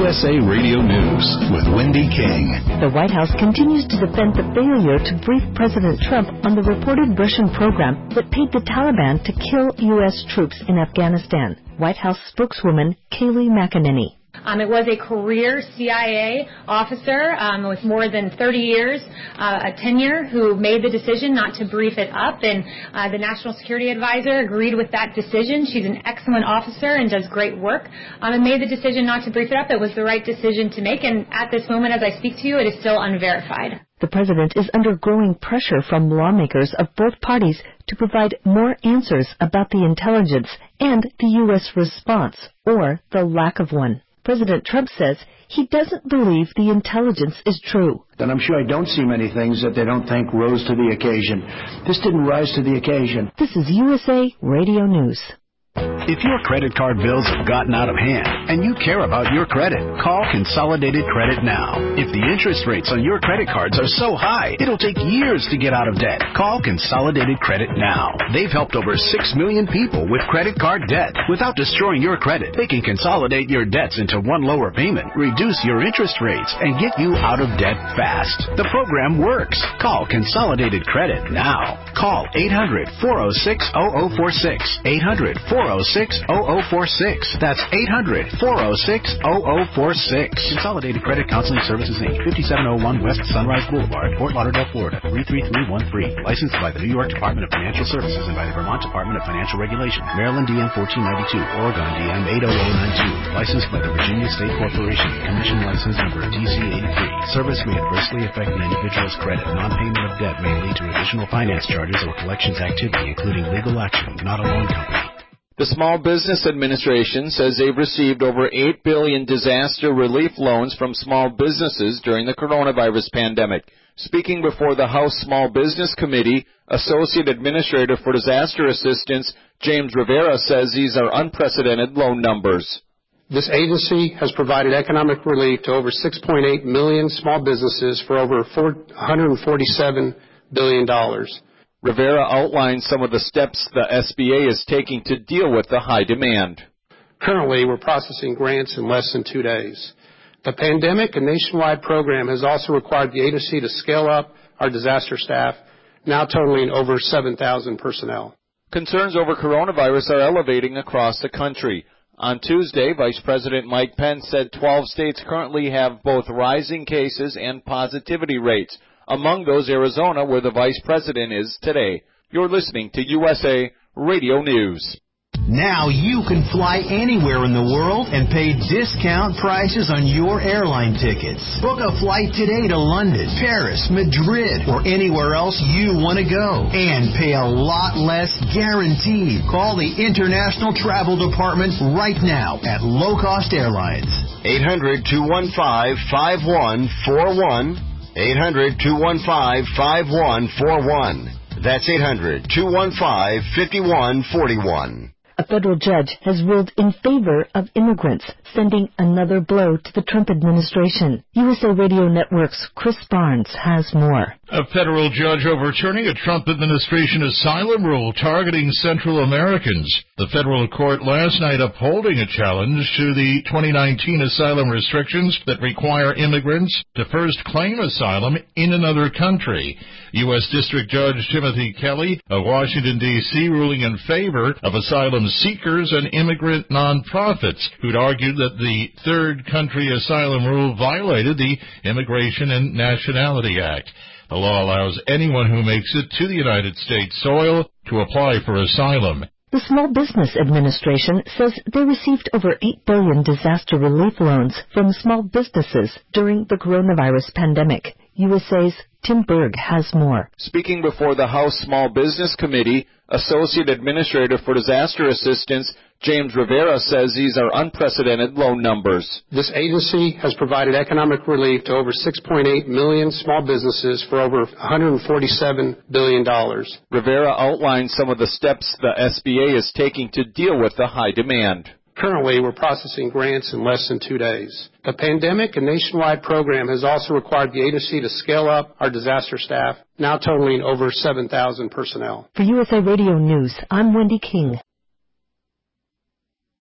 USA Radio News with Wendy King. The White House continues to defend the failure to brief President Trump on the reported Russian program that paid the Taliban to kill U.S. troops in Afghanistan. White House spokeswoman Kayleigh McEnany. It was a career CIA officer with more than 30 years a tenure who made the decision not to brief it up, and the National Security Advisor agreed with that decision. She's an excellent officer and does great work, and made the decision not to brief it up. It was the right decision to make, and at this moment, as I speak to you, it is still unverified. The president is under growing pressure from lawmakers of both parties to provide more answers about the intelligence and the U.S. response, or the lack of one. President Trump says he doesn't believe the intelligence is true. And I'm sure I don't see many things that they don't think rose to the occasion. This didn't rise to the occasion. This is USA Radio News. If your credit card bills have gotten out of hand and you care about your credit, call Consolidated Credit now. If the interest rates on your credit cards are so high, it'll take years to get out of debt. Call Consolidated Credit now. They've helped over 6 million people with credit card debt. Without destroying your credit, they can consolidate your debts into one lower payment, reduce your interest rates, and get you out of debt fast. The program works. Call Consolidated Credit now. Call 800-406-0046. 800-406-0046. That's 800-406-0046. Consolidated Credit Counseling Services, Inc., 5701 West Sunrise Boulevard, Fort Lauderdale, Florida, 33313. Licensed by the New York Department of Financial Services and by the Vermont Department of Financial Regulation. Maryland DM 1492, Oregon DM 80092. Licensed by the Virginia State Corporation. Commission license number DC83. Service may adversely affect the individual's credit. Non-payment of debt may lead to additional finance charges or collections activity, including legal action, not a loan company. The Small Business Administration says they've received over $8 billion disaster relief loans from small businesses during the coronavirus pandemic. Speaking before the House Small Business Committee, Associate Administrator for Disaster Assistance James Rivera says these are unprecedented loan numbers. This agency has provided economic relief to over 6.8 million small businesses for over $147 billion. Rivera outlined some of the steps the SBA is taking to deal with the high demand. Currently, we're processing grants in less than 2 days. The pandemic and nationwide program has also required the agency to scale up our disaster staff, now totaling over 7,000 personnel. Concerns over coronavirus are elevating across the country. On Tuesday, Vice President Mike Pence said 12 states currently have both rising cases and positivity rates. Among those, Arizona, where the vice president is today. You're listening to USA Radio News. Now you can fly anywhere in the world and pay discount prices on your airline tickets. Book a flight today to London, Paris, Madrid, or anywhere else you want to go. And pay a lot less guaranteed. Call the International Travel Department right now at Low Cost Airlines. 800-215-5141. 800-215-5141. That's 800-215-5141. A federal judge has ruled in favor of immigrants, sending another blow to the Trump administration. USA Radio Network's Chris Barnes has more. A federal judge overturning a Trump administration asylum rule targeting Central Americans. The federal court last night upholding a challenge to the 2019 asylum restrictions that require immigrants to first claim asylum in another country. U.S. District Judge Timothy Kelly of Washington, D.C., ruling in favor of asylum seekers and immigrant nonprofits who'd argued that the third country asylum rule violated the Immigration and Nationality Act. The law allows anyone who makes it to the United States soil to apply for asylum. The Small Business Administration says they received over $8 billion disaster relief loans from small businesses during the coronavirus pandemic. USA's Tim Berg has more. Speaking before the House Small Business Committee, Associate Administrator for Disaster Assistance James Rivera says these are unprecedented loan numbers. This agency has provided economic relief to over 6.8 million small businesses for over $147 billion. Rivera outlined some of the steps the SBA is taking to deal with the high demand. Currently, we're processing grants in less than 2 days. The pandemic and nationwide program has also required the agency to scale up our disaster staff, now totaling over 7,000 personnel. For USA Radio News, I'm Wendy King.